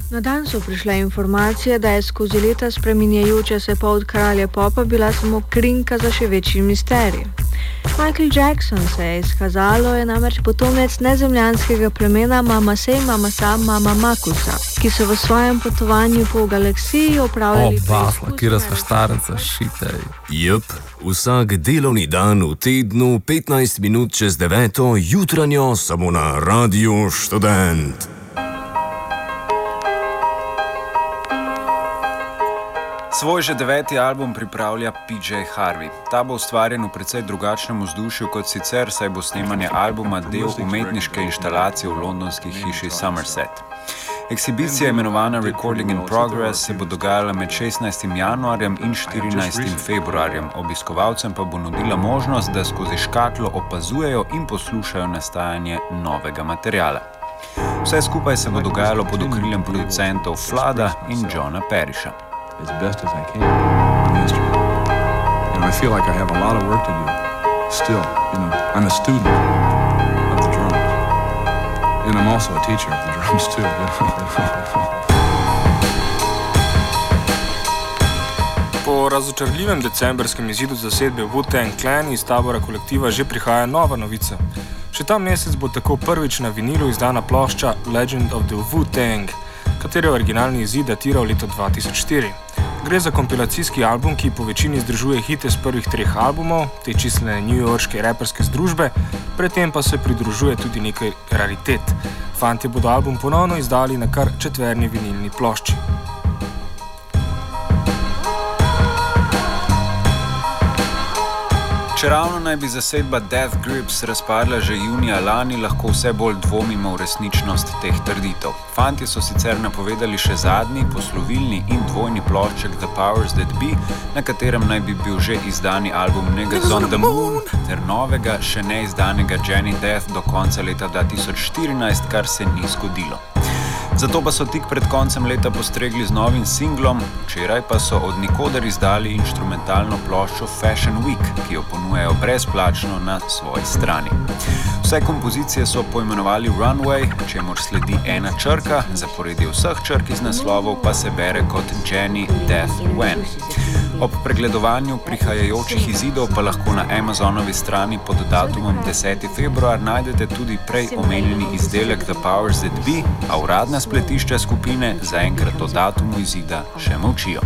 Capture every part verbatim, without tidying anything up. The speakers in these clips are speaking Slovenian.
Na dan so prišle informacije, da je skozi leta spreminjajoča se pot kralja popa bila samo krinka za še večji misterij. Michael Jackson, se je izkazalo, je namreč potomec nezemljanskega plemena Mamasej Mamasa Mama Makusa, ki so v svojem potovanju po galaksiji opravljali preizkus... O, basla, kira sva štarenca, šitaj. Jep, vsak delovni dan v tednu, petnajst minut čez deveto, jutranjo, samo na Radiu Študent. Svoj že deveti album pripravlja P J Harvey. Ta bo ustvarjen v precej drugačnem vzdušju kot sicer, saj bo snemanje albuma del umetniške inštalacije v londonski hiši Somerset. Ekshibicija, imenovana Recording in Progress, se bo dogajala med šestnajstim januarjem in štirinajstim februarjem. Obiskovalcem pa bo nudila možnost, da skozi škatlo opazujejo in poslušajo nastajanje novega materiala. Vse skupaj se bo dogajalo pod okriljem producentov Flooda in Johna Parrisha. As best as I can on the instrument. You know, I feel like I have a lot of work to do still. You know, I'm a student of the drums. And I'm also a teacher of the drums too. You know? Po razočarljivem decembrskem izidu zasedbe Wu-Tang Clan iz tabora kolektiva že prihaja nova novica. Še ta mesec bo tako prvič na vinilu izdana plošča Legend of the Wu-Tang, katere originalni izid datira v leto dva tisoč štiri. Gre za kompilacijski album, ki po večini združuje hite z prvih treh albumov, te čistne newyorške raperske združbe, predtem pa se pridružuje tudi nekaj raritet. Fantje bodo album ponovno izdali na kar četverni vinilni plošči. Čeravno naj bi zasedba Death Grips razpadla že junija lani, lahko vse bolj dvomimo v resničnost teh trditev. Fantje so sicer napovedali še zadnji, poslovilni in dvojni plošček The Powers That Be, na katerem naj bi bil že izdani album Niggas on the Moon, ter novega, še neizdanega Jenny Death do konca leta dva tisoč štirinajst, kar se ni zgodilo. Zato pa so tik pred koncem leta postregli z novim singlom, včeraj pa so od nikoder izdali inštrumentalno ploščo Fashion Week, ki jo ponujajo brezplačno na svoji strani. Vse kompozicije so poimenovali Runway, čemur sledi ena črka, zaporedje vseh črk iz naslovov pa se bere kot Jenny Death When. Ob pregledovanju prihajajočih izidov pa lahko na Amazonovi strani pod datumom deseti februar najdete tudi prej omenjeni izdelek The Powers That Be, a uradna spletišča skupine zaenkrat o datumu izida še molčijo.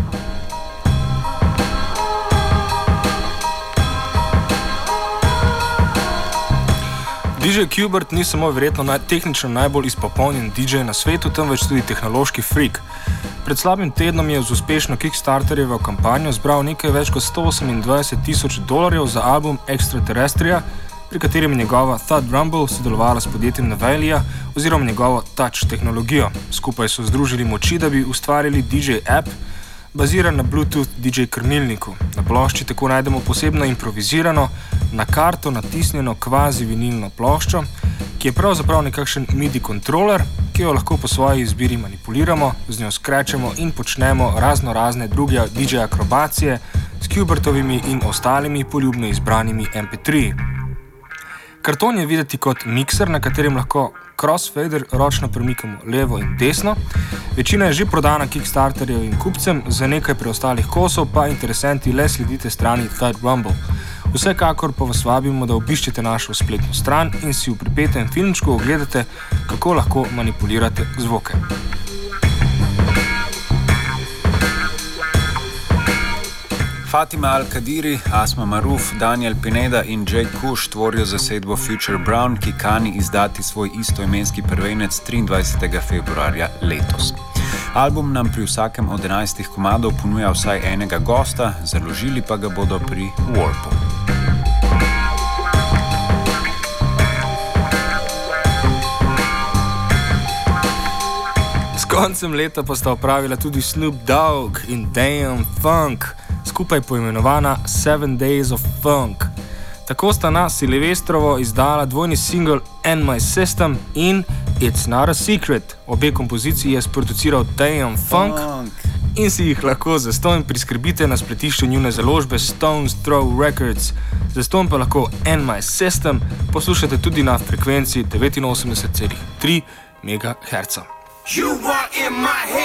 D J Qbert ni samo verjetno naj, tehnično najbolj izpopolnjen D J na svetu, temveč tudi tehnološki freak. Pred slabim tednom je z uspešno Kickstarterjevo kampanjo zbral nekaj več kot sto osemindvajset tisoč dolarjev za album Extraterrestrial, pri katerem je njegova Thud Rumble sodelovala s podjetjem Novelia oziroma njegovo Touch tehnologijo. Skupaj so združili moči, da bi ustvarili D J app, baziran na Bluetooth D J krmilniku. Na plošči tako najdemo posebno improvizirano, na karto natisnjeno kvazi vinilno ploščo, ki je pravzaprav nekakšen MIDI kontroler, ki jo lahko po svoji izbiri manipuliramo, z njo skrečemo in počnemo razno razne druge D J akrobacije s Qbertovimi in ostalimi poljubno izbranimi M P tri. Karton je videti kot mikser, na katerem lahko crossfader ročno premikamo levo in desno. Večina je že prodana Kickstarterjevim kupcem, za nekaj preostalih kosov pa interesenti le sledite strani Thud Rumble. Vsekakor pa vas vabimo, da obiščete našo spletno stran in si v pripetem filmčku ogledate, kako lahko manipulirate zvoke. Fatima Al-Kadiri, Asma Maruf, Daniel Pineda in Jake Kush tvorijo zasedbo Future Brown, ki kani izdati svoj istoimenski prvenec triindvajsetega februarja letos. Album nam pri vsakem od enajstih komadov ponuja vsaj enega gosta, založili pa ga bodo pri Warpu. S koncem leta pa sta opravila tudi Snoop Dogg in Damn Funk, skupaj poimenovana Seven Days of Funk. Tako sta na Silvestrovo izdala dvojni single And My System in It's Not a Secret. Obe kompoziciji je sproduciral Damn Funk in si jih lahko zastonj priskrbite na spletišču njune založbe Stones Throw Records. Zastonj pa lahko And My System poslušate tudi na frekvenci devetinosemdeset celih tri megaherca. You are in my head.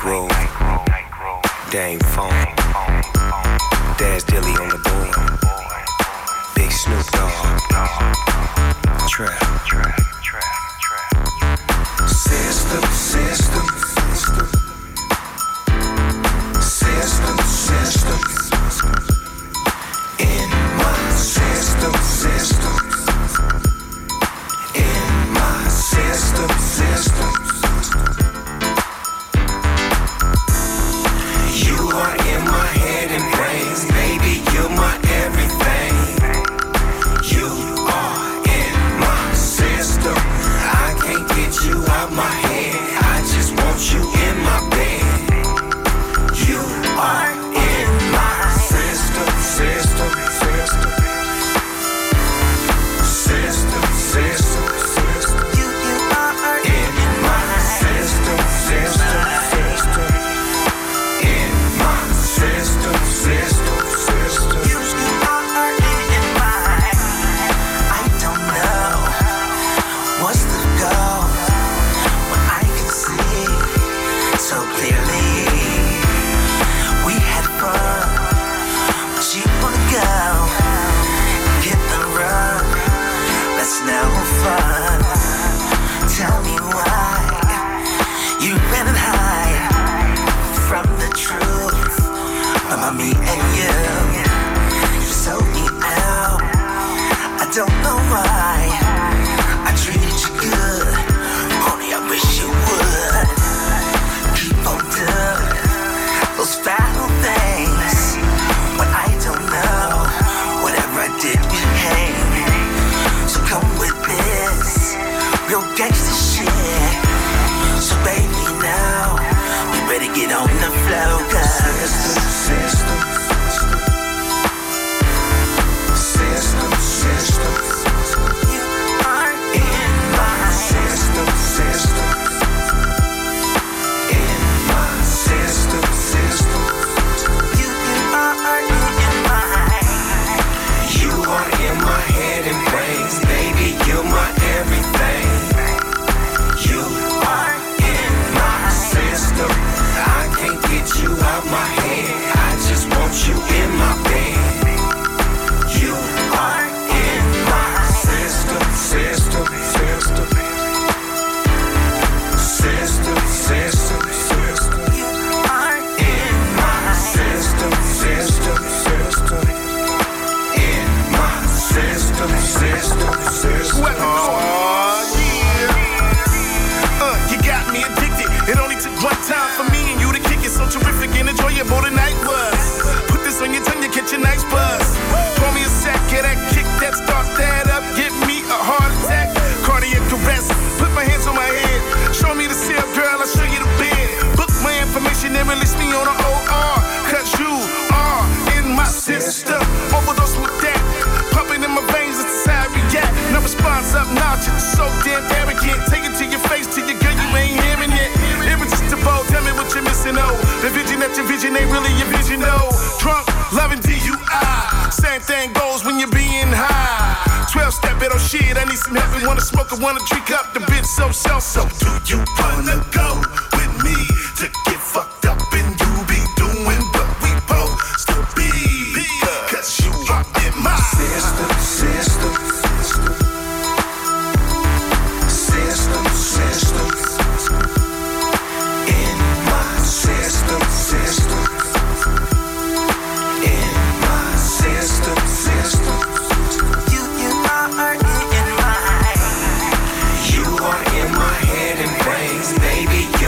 bankroll, Dame Phone, Daz Dilly on the board, Big Snoop Dogg, Trap, System, system, system, system, in my system, system, in my system, system. You are in my head and brains, baby, you're my everything. You are in my system, I can't get you out my head, I just want you in my bed. You are in my system, system, system, system, system, system. You, you are in my system, system, system. In my system, system, system. You, you are in my. I don't know what's the goal, but I can see so clearly. We had fun, but you wanna go and hit the road. Let's now have fun. Tell me why you ran and hide from the truth about me and you. You sold me out. I don't know why I treated you good. Only I wish you would keep on doing those foul things. But I don't know. Whatever I did became. So come with this real gangsta shit. So baby now you better get on the flow, cause system, system, system, system. You are in my system, system, in my system, system. You, you are in my. You are in my head and brains, baby, you're my everything. You are in my system, I can't get you out my head, I just want you in my bed. You are in my system, system, system, system, system, system. You are in my system, system, system, in my system, system, system. Well, oh, yeah. Uh, you got me addicted. It only took one time for me and you to kick it. So terrific and enjoyable the night was. Put this on your tongue, you catch a nice buzz. Pour me a sack of that kick that start that up. Give me a heart attack. Cardiac arrest. Put my hands on my head. Show me the cell, girl, I'll show you the bed. Book my information and release me on an O R. Cause you are in my system. Overdose with that. Pumping in my veins, it's how I react. No response up notch, it's so damn arrogant. Take it to your face, to your girl, you ain't hearing it. Irresistible, tell me what you're missing, oh. The vision that your vision ain't really your vision, oh. Drunk, loving D U I. Same thing goes when you're being high. twelve step, it oh shit, I need some help. I wanna smoke, I wanna drink up the bitch so so so. Do you wanna go with me to get fucked up and you be doing what we both still be? Cause you are in my System, system, system, system, system, in my system, system, in my system, system. You, you are in my. You are in my head and brains, baby. You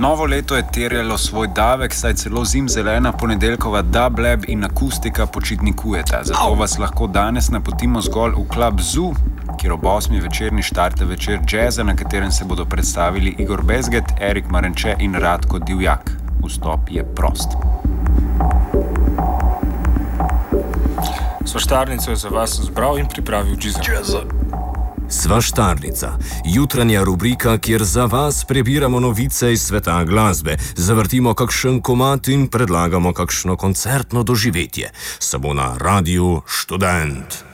Novo leto je terjalo svoj davek, saj celo zimzelena ponedeljkova dublab in akustika počitnikujeta. Zato vas lahko danes napotimo zgolj v Club Zoo, kjer ob osmi večerni štarte večer džeza, na katerem se bodo predstavili Igor Bezget, Erik Marenče in Radko Divjak. Vstop je prost. Svaštarnico je za vas zbral in pripravil Džiza. Svaštarnica, jutranja rubrika, kjer za vas prebiramo novice iz sveta glasbe, zavrtimo kakšen komad in predlagamo kakšno koncertno doživetje. Samo na Radiu Študent.